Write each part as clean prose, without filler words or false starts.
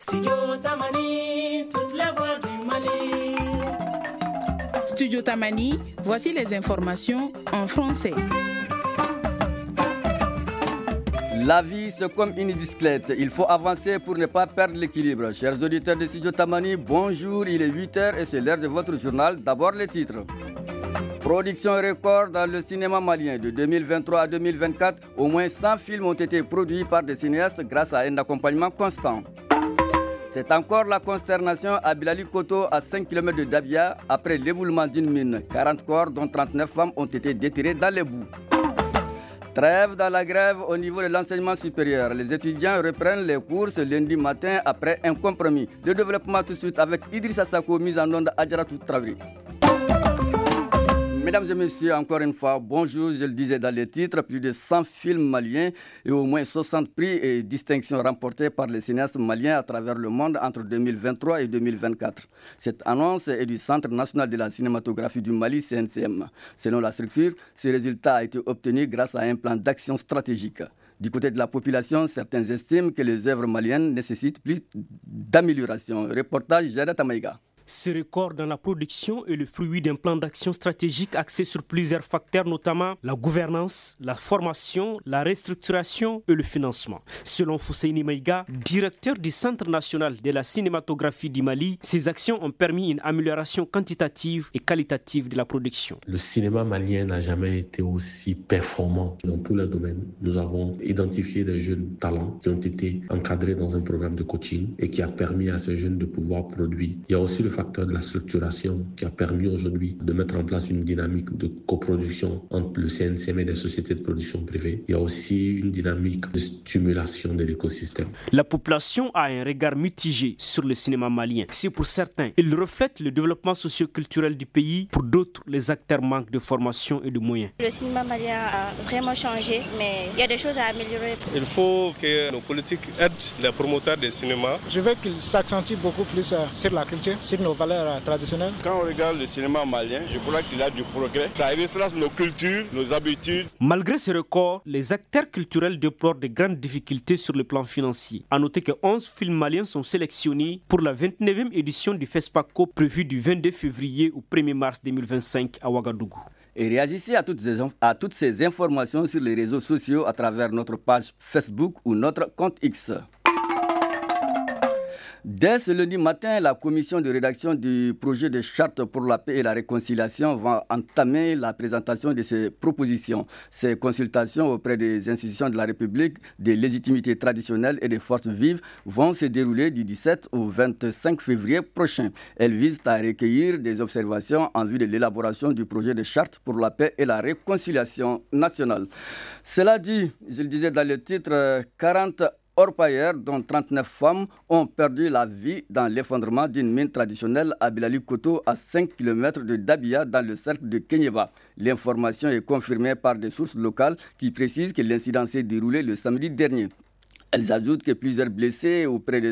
Studio Tamani, toutes les voix du Mali. Studio Tamani, voici les informations en français. La vie, c'est comme une bicyclette. Il faut avancer pour ne pas perdre l'équilibre. Chers auditeurs de Studio Tamani, bonjour. Il est 8h et c'est l'heure de votre journal. D'abord, les titres. Production record dans le cinéma malien de 2023 à 2024. Au moins 100 films ont été produits par des cinéastes grâce à un accompagnement constant. C'est encore la consternation à Bilali Koto, à 5 km de Dabia, après l'éboulement d'une mine. 40 corps, dont 39 femmes, ont été déterrés dans les boues. Trêve dans la grève au niveau de l'enseignement supérieur. Les étudiants reprennent les cours ce lundi matin après un compromis. Le développement tout de suite avec Idrissa Sako, mise en onde Adjaratou Traoré. Mesdames et messieurs, encore une fois, bonjour. Je le disais dans les titres, plus de 100 films maliens et au moins 60 prix et distinctions remportés par les cinéastes maliens à travers le monde entre 2023 et 2024. Cette annonce est du Centre national de la cinématographie du Mali, CNCM. Selon la structure, ce résultat a été obtenu grâce à un plan d'action stratégique. Du côté de la population, certains estiment que les œuvres maliennes nécessitent plus d'amélioration. Reportage Jada Tamaïga. Ce record dans la production est le fruit d'un plan d'action stratégique axé sur plusieurs facteurs, notamment la gouvernance, la formation, la restructuration et le financement. Selon Fousseini Maïga, directeur du Centre national de la cinématographie du Mali, ces actions ont permis une amélioration quantitative et qualitative de la production. Le cinéma malien n'a jamais été aussi performant dans tous les domaines. Nous avons identifié des jeunes talents qui ont été encadrés dans un programme de coaching et qui a permis à ces jeunes de pouvoir produire. Il y a aussi le facteur de la structuration qui a permis aujourd'hui de mettre en place une dynamique de coproduction entre le CNCM et les sociétés de production privées. Il y a aussi une dynamique de stimulation de l'écosystème. La population a un regard mitigé sur le cinéma malien. Si pour certains, il reflète le développement socio-culturel du pays, pour d'autres, les acteurs manquent de formation et de moyens. Le cinéma malien a vraiment changé, mais il y a des choses à améliorer. Il faut que nos politiques aident les promoteurs des cinémas. Je veux qu'ils s'accentuent beaucoup plus sur la culture, sur nos valeurs traditionnelles. Quand on regarde le cinéma malien, je crois qu'il a du progrès. Ça retrace nos cultures, nos habitudes. Malgré ce record, les acteurs culturels déplorent de grandes difficultés sur le plan financier. A noter que 11 films maliens sont sélectionnés pour la 29e édition du FESPACO prévue du 22 février au 1er mars 2025 à Ouagadougou. Et réagissez à toutes ces informations sur les réseaux sociaux à travers notre page Facebook ou notre compte X. Dès ce lundi matin, la commission de rédaction du projet de charte pour la paix et la réconciliation va entamer la présentation de ses propositions. Ces consultations auprès des institutions de la République, des légitimités traditionnelles et des forces vives vont se dérouler du 17 au 25 février prochain. Elles visent à recueillir des observations en vue de l'élaboration du projet de charte pour la paix et la réconciliation nationale. Cela dit, je le disais dans le titre, 40 orpailleurs, dont 39 femmes, ont perdu la vie dans l'effondrement d'une mine traditionnelle à Bilali Koto, à 5 km de Dabia, dans le cercle de Kenyeba. L'information est confirmée par des sources locales qui précisent que l'incident s'est déroulé le samedi dernier. Elles ajoutent que plusieurs blessés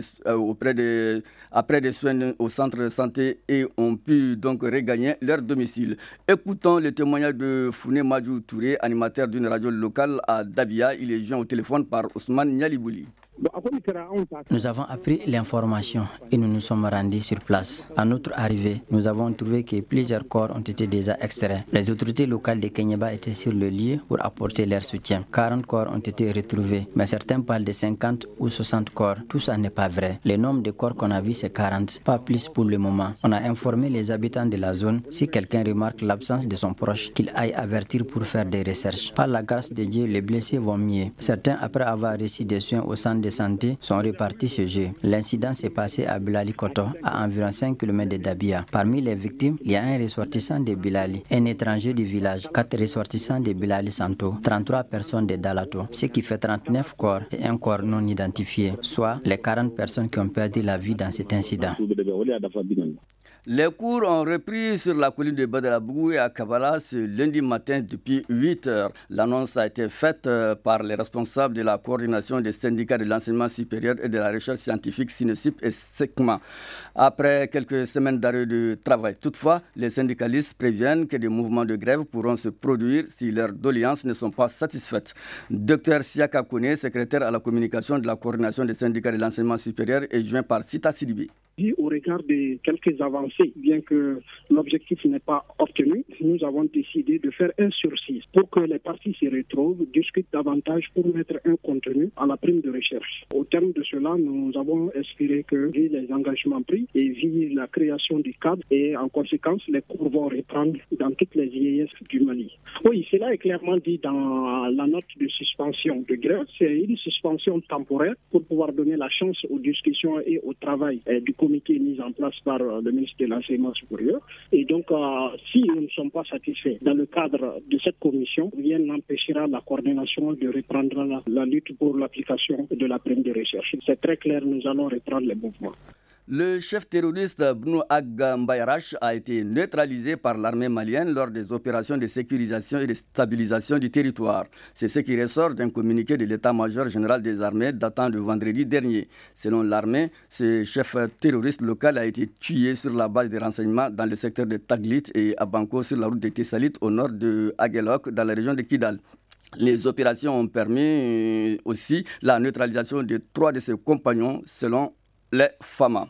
après des soins au centre de santé ont pu donc regagner leur domicile. Écoutons le témoignage de Founé Madjou Touré, animateur d'une radio locale à Dabia. Il est joint au téléphone par Ousmane Nyalibouli. Nous avons appris l'information et nous nous sommes rendus sur place. À notre arrivée, nous avons trouvé que plusieurs corps ont été déjà extraits. Les autorités locales de Kenyeba étaient sur le lieu pour apporter leur soutien. 40 corps ont été retrouvés, mais certains parlent de 50 ou 60 corps. Tout ça n'est pas vrai. Le nombre de corps qu'on a vu, c'est 40, pas plus pour le moment. On a informé les habitants de la zone. Si quelqu'un remarque l'absence de son proche, qu'il aille avertir pour faire des recherches. Par la grâce de Dieu, les blessés vont mieux. Certains, après avoir reçu des soins au centre de santé, sont repartis chez eux. L'incident s'est passé à Bilali Koto, à environ 5 km de Dabia. Parmi les victimes, il y a un ressortissant de Bilali, un étranger du village, 4 ressortissants de Bilali Santo, 33 personnes de Dalato, ce qui fait 39 corps et un corps non identifié, soit les 40 personnes qui ont perdu la vie dans cet incident. Les cours ont repris sur la colline de Badalabougou et à Kabbalah ce lundi matin depuis 8 heures. L'annonce a été faite par les responsables de la coordination des syndicats de l'enseignement supérieur et de la recherche scientifique SINESIP et SECMA. Après quelques semaines d'arrêt de travail. Toutefois, les syndicalistes préviennent que des mouvements de grève pourront se produire si leurs doléances ne sont pas satisfaites. Dr Siaka Kone, secrétaire à la communication de la coordination des syndicats de l'enseignement supérieur, est joint par Sita Sidibé. Au regard de quelques avancées, bien que l'objectif n'est pas obtenu, nous avons décidé de faire un sursis pour que les parties se retrouvent, discutent davantage pour mettre un contenu à la prime de recherche. Au terme de cela, nous avons espéré que, vu les engagements pris et vu la création du cadre, et en conséquence, les cours vont reprendre dans toutes les IES du Mali. Oui, cela est clairement dit dans la note de suspension de grève. C'est une suspension temporaire pour pouvoir donner la chance aux discussions et au travail du comité mis en place par le ministre de l'Enseignement supérieur. Et donc, si nous ne sommes pas satisfaits dans le cadre de cette commission, rien n'empêchera la coordination de reprendre la lutte pour l'application de la prime de recherche. C'est très clair, nous allons reprendre les mouvements. Le chef terroriste Bruno Agba a été neutralisé par l'armée malienne lors des opérations de sécurisation et de stabilisation du territoire. C'est ce qui ressort d'un communiqué de l'état-major général des armées datant de vendredi dernier. Selon l'armée, ce chef terroriste local a été tué sur la base des renseignements dans le secteur de Taglit et à Banko sur la route de Tessalit au nord de Aguelok dans la région de Kidal. Les opérations ont permis aussi la neutralisation de 3 de ses compagnons selon les FAMA.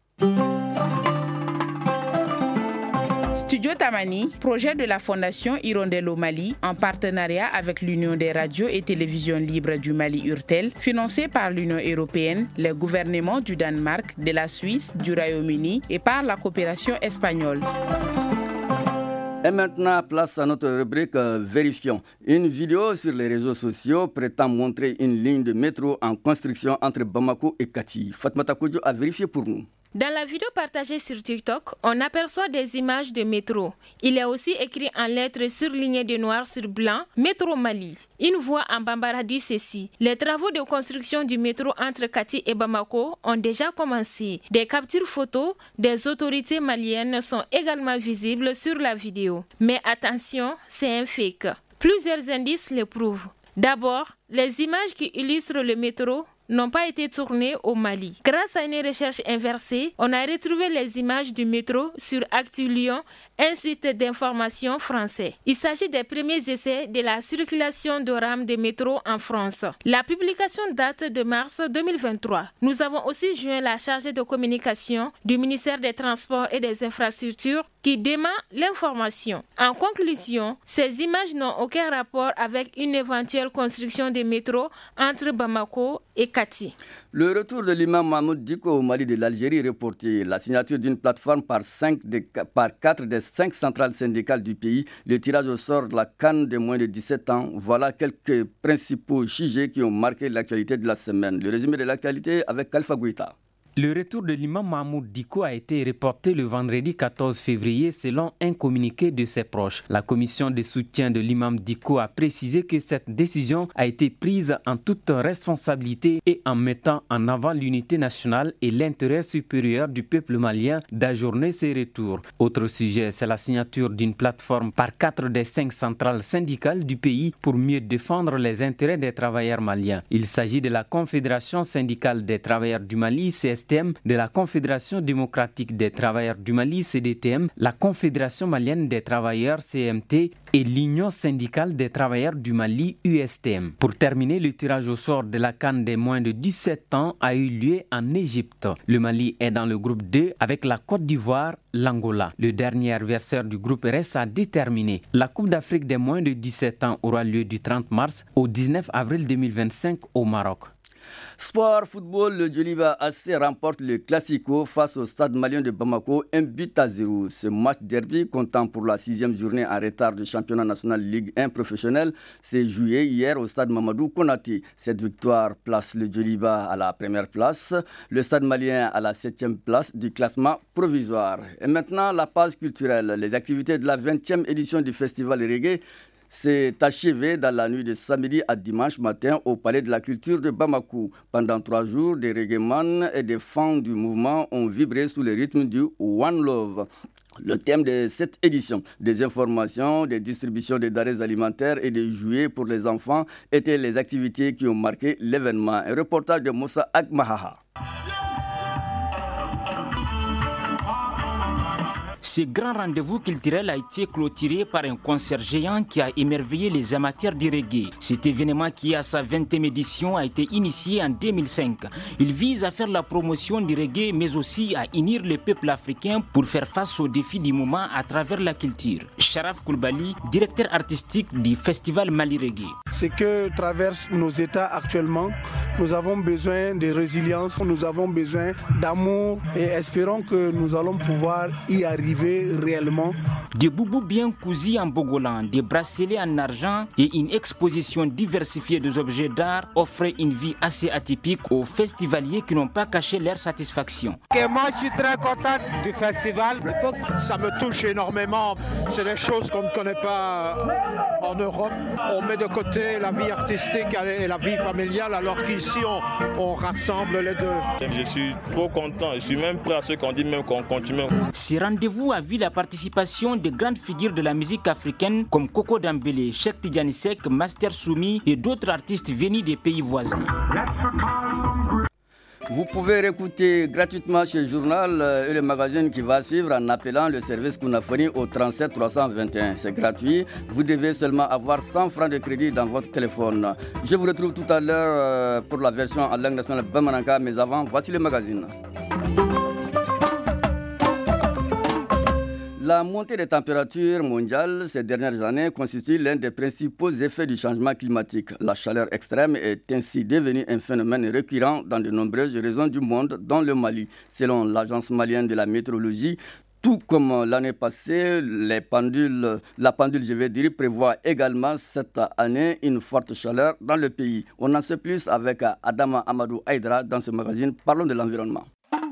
Studio Tamani, projet de la Fondation Hirondelle au Mali, en partenariat avec l'Union des radios et télévisions libres du Mali URTEL, financé par l'Union européenne, les gouvernements du Danemark, de la Suisse, du Royaume-Uni et par la coopération espagnole. Et maintenant, place à notre rubrique Vérifions. Une vidéo sur les réseaux sociaux prétend montrer une ligne de métro en construction entre Bamako et Kati. Fatmata Kodjo a vérifié pour nous. Dans la vidéo partagée sur TikTok, on aperçoit des images de métro. Il est aussi écrit en lettres surlignées de noir sur blanc « Métro Mali ». Une voix en bambara dit ceci. Les travaux de construction du métro entre Kati et Bamako ont déjà commencé. Des captures photos des autorités maliennes sont également visibles sur la vidéo. Mais attention, c'est un fake. Plusieurs indices le prouvent. D'abord, les images qui illustrent le métro n'ont pas été tournées au Mali. Grâce à une recherche inversée, on a retrouvé les images du métro sur Actu Lyon, un site d'information français. Il s'agit des premiers essais de la circulation de rames de métro en France. La publication date de mars 2023. Nous avons aussi joint la chargée de communication du ministère des Transports et des Infrastructures qui dément l'information. En conclusion, ces images n'ont aucun rapport avec une éventuelle construction de métro entre Bamako et Kati. Le retour de l'imam Mahmoud Dicko au Mali de l'Algérie reporté. La signature d'une plateforme par 4 des 5 centrales syndicales du pays. Le tirage au sort de la CAN de moins de 17 ans. Voilà quelques principaux sujets qui ont marqué l'actualité de la semaine. Le résumé de l'actualité avec Alpha Gouita. Le retour de l'imam Mahmoud Dicko a été reporté le vendredi 14 février selon un communiqué de ses proches. La commission de soutien de l'imam Dicko a précisé que cette décision a été prise en toute responsabilité et en mettant en avant l'unité nationale et l'intérêt supérieur du peuple malien d'ajourner ses retours. Autre sujet, c'est la signature d'une plateforme par 4 des 5 centrales syndicales du pays pour mieux défendre les intérêts des travailleurs maliens. Il s'agit de la Confédération syndicale des travailleurs du Mali, CSTM, de la Confédération démocratique des travailleurs du Mali, CDTM, la Confédération malienne des travailleurs, CMT, et l'Union syndicale des travailleurs du Mali, USTM. Pour terminer, le tirage au sort de la CAN des moins de 17 ans a eu lieu en Égypte. Le Mali est dans le groupe 2 avec la Côte d'Ivoire, l'Angola. Le dernier adversaire du groupe reste à déterminer. La Coupe d'Afrique des moins de 17 ans aura lieu du 30 mars au 19 avril 2025 au Maroc. Sport football, le Djoliba AC remporte le Classico face au stade malien de Bamako, 1-0. Ce match derby, comptant pour la 6e journée en retard du championnat national Ligue 1 professionnel, s'est joué hier au stade Mamadou Konaté. Cette victoire place le Djoliba à la première place, le stade malien à la 7e place du classement provisoire. Et maintenant, la page culturelle, les activités de la 20e édition du festival reggae s'est achevé dans la nuit de samedi à dimanche matin au Palais de la Culture de Bamako. Pendant 3 jours, des reggaeman et des fans du mouvement ont vibré sous le rythme du One Love. Le thème de cette édition, des informations, des distributions de denrées alimentaires et des jouets pour les enfants étaient les activités qui ont marqué l'événement. Un reportage de Moussa Agmahaha. Ce grand rendez-vous culturel a été clôturé par un concert géant qui a émerveillé les amateurs du reggae. Cet événement qui, à sa 20e édition, a été initié en 2005. Il vise à faire la promotion du reggae, mais aussi à unir le peuple africain pour faire face aux défis du moment à travers la culture. Sharaf Koulibaly, directeur artistique du Festival Mali Reggae. Ce que traversent nos États actuellement, nous avons besoin de résilience, nous avons besoin d'amour et espérons que nous allons pouvoir y arriver réellement. Des boubous bien cousus en bogolan, des bracelets en argent et une exposition diversifiée des objets d'art offraient une vie assez atypique aux festivaliers qui n'ont pas caché leur satisfaction. Et moi je suis très content du festival. Ça me touche énormément. C'est des choses qu'on ne connaît pas en Europe. On met de côté la vie artistique et la vie familiale alors qu'ici on rassemble les deux. Je suis trop content. Je suis même prêt à ce qu'on dit même qu'on continue. Ces rendez-vous a vu la participation de grandes figures de la musique africaine comme Koko Dambélé, Cheikh Tidiane Seck, Master Soumi et d'autres artistes venus des pays voisins. Vous pouvez réécouter gratuitement chez Journal et le magazine qui va suivre en appelant le service Kounafoni au 37 321. C'est gratuit. Vous devez seulement avoir 100 francs de crédit dans votre téléphone. Je vous retrouve tout à l'heure pour la version en langue nationale Bamananka, mais avant, voici le magazine. La montée des températures mondiales ces dernières années constitue l'un des principaux effets du changement climatique. La chaleur extrême est ainsi devenue un phénomène récurrent dans de nombreuses régions du monde, dont le Mali. Selon l'Agence malienne de la météorologie, tout comme l'année passée, la pendule, prévoit également cette année une forte chaleur dans le pays. On en sait plus avec Adama Amadou Aïdra dans ce magazine. Parlons de l'environnement.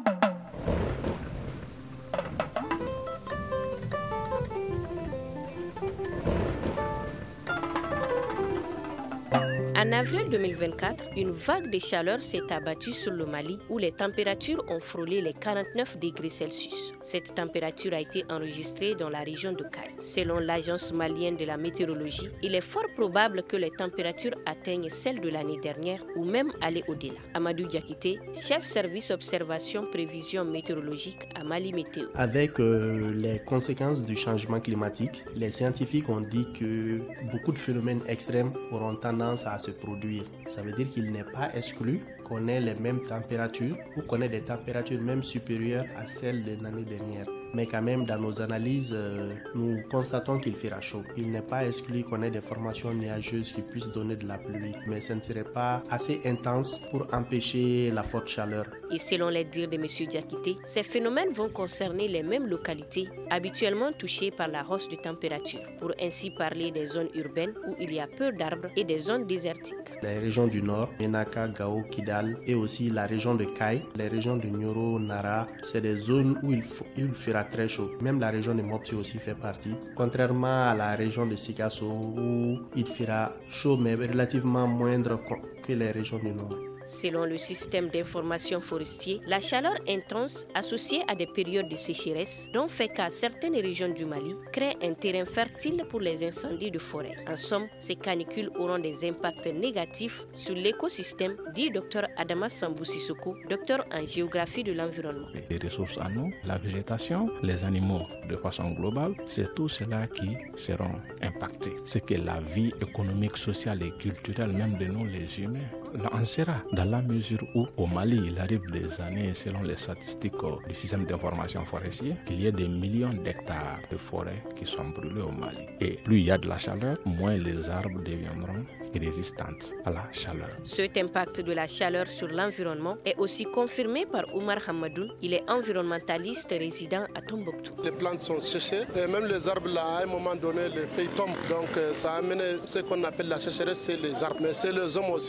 En avril 2024, une vague de chaleur s'est abattue sur le Mali où les températures ont frôlé les 49 degrés Celsius. Cette température a été enregistrée dans la région de Kay. Selon l'Agence malienne de la météorologie, il est fort probable que les températures atteignent celles de l'année dernière ou même aller au-delà. Amadou Diakité, chef service observation prévision météorologique à Mali Météo. Avec les conséquences du changement climatique, les scientifiques ont dit que beaucoup de phénomènes extrêmes auront tendance à se produire. Ça veut dire qu'il n'est pas exclu qu'on ait les mêmes températures ou qu'on ait des températures même supérieures à celles de l'année dernière. Mais quand même, dans nos analyses, nous constatons qu'il fera chaud. Il n'est pas exclu qu'on ait des formations nuageuses qui puissent donner de la pluie, mais ce ne serait pas assez intense pour empêcher la forte chaleur. Et selon les dires de M. Diakité, ces phénomènes vont concerner les mêmes localités habituellement touchées par la hausse de température, pour ainsi parler des zones urbaines où il y a peu d'arbres et des zones désertiques. Les régions du nord, Menaka, Gao, Kidal et aussi la région de Kay, les régions de Nyoro, Nara, c'est des zones où il fera très chaud. Même la région de Mopti aussi fait partie. Contrairement à la région de Sikasso où il fera chaud mais relativement moindre que les régions du nord. Selon le système d'information forestier, la chaleur intense associée à des périodes de sécheresse, dont fait qu'à certaines régions du Mali, crée un terrain fertile pour les incendies de forêt. En somme, ces canicules auront des impacts négatifs sur l'écosystème, dit Dr Adama Sambou Sissoko, docteur en géographie de l'environnement. Les ressources en eau, la végétation, les animaux de façon globale, c'est tout cela qui seront impactés. C'est que la vie économique, sociale et culturelle, même de nous les humains, en sera. Dans la mesure où au Mali, il arrive des années, selon les statistiques du système d'information forestier, qu'il y a des millions d'hectares de forêts qui sont brûlés au Mali. Et plus il y a de la chaleur, moins les arbres deviendront résistantes à la chaleur. Cet impact de la chaleur sur l'environnement est aussi confirmé par Oumar Hamadoun. Il est environnementaliste résident à Tombouctou. Les plantes sont séchées et même les arbres là, à un moment donné, les feuilles tombent. Donc ça a amené ce qu'on appelle la sécheresse, c'est les arbres. Mais c'est les hommes aussi, ça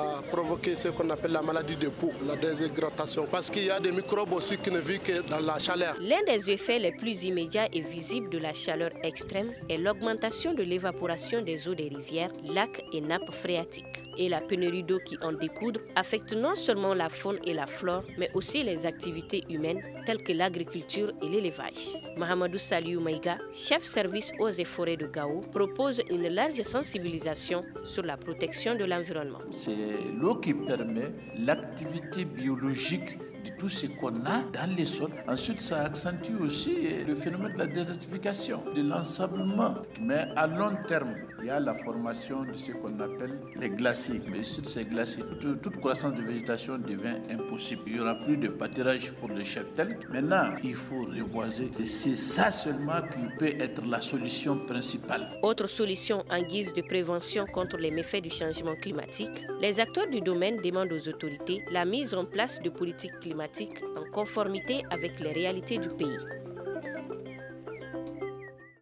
va provoquer ce qu'on appelle la maladie de peau, la déshydratation, parce qu'il y a des microbes aussi qui ne vivent que dans la chaleur. L'un des effets les plus immédiats et visibles de la chaleur extrême est l'augmentation de l'évaporation des eaux des rivières, lacs et nappes phréatiques. Et la pénurie d'eau qui en découle affecte non seulement la faune et la flore, mais aussi les activités humaines telles que l'agriculture et l'élevage. Mahamadou Saliou Maïga, chef service eaux et forêts de Gao, propose une large sensibilisation sur la protection de l'environnement. C'est l'eau qui permet l'activité biologique de tout ce qu'on a dans les sols. Ensuite, ça accentue aussi le phénomène de la désertification, de l'ensablement. Mais à long terme, il y a la formation de ce qu'on appelle les glaciers. Mais sur ces glaciers, toute croissance de végétation devient impossible. Il n'y aura plus de pâturage pour les cheptels. Maintenant, il faut reboiser. Et c'est ça seulement qui peut être la solution principale. Autre solution en guise de prévention contre les méfaits du changement climatique, les acteurs du domaine demandent aux autorités la mise en place de politiques climatiques en conformité avec les réalités du pays.